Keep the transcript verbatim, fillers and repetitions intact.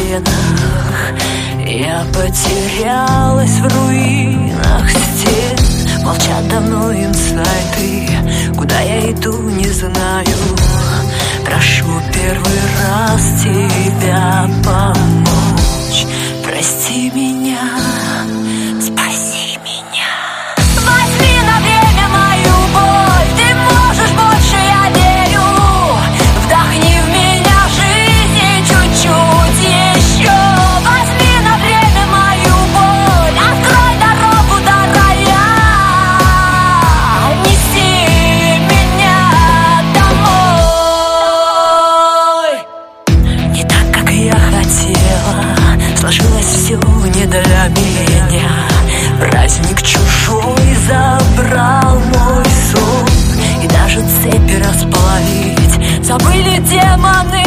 стенах. Я потерялась в руинах стен. Молчат давно инсайты, куда я иду, не знаю. Прошу первый раз тебя помочь. Прости меня, спаси меня. Возьми на время мою боль, ты можешь больше, я верю. Вдохни в меня жизни чуть-чуть еще. Возьми на время мою боль, открой дорогу до рая. Неси меня домой. Не так, как я хотела, сложилось все не для меня. Праздник чужой забрал мой сон, и даже цепи расплавить забыли демоны.